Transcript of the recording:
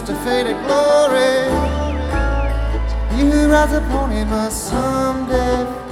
to faded glory. You who rides upon him must someday